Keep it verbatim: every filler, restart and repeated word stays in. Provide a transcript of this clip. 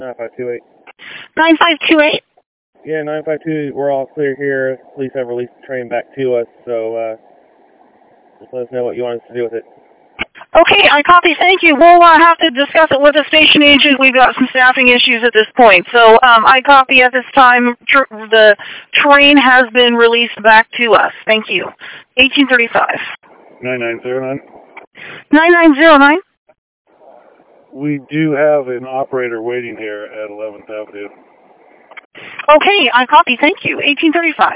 nine five two eight. nine five two eight? Yeah, nine five two, we're all clear here. Police have released the train back to us, so uh, just let us know what you want us to do with it. Okay, I copy. Thank you. We'll uh, have to discuss it with the station agent. We've got some staffing issues at this point. So um, I copy at this time. Tr the train has been released back to us. Thank you. eighteen thirty-five. nine nine zero nine. nine nine zero nine? We do have an operator waiting here at eleventh Avenue. Okay, I copy. Thank you. eighteen thirty-five.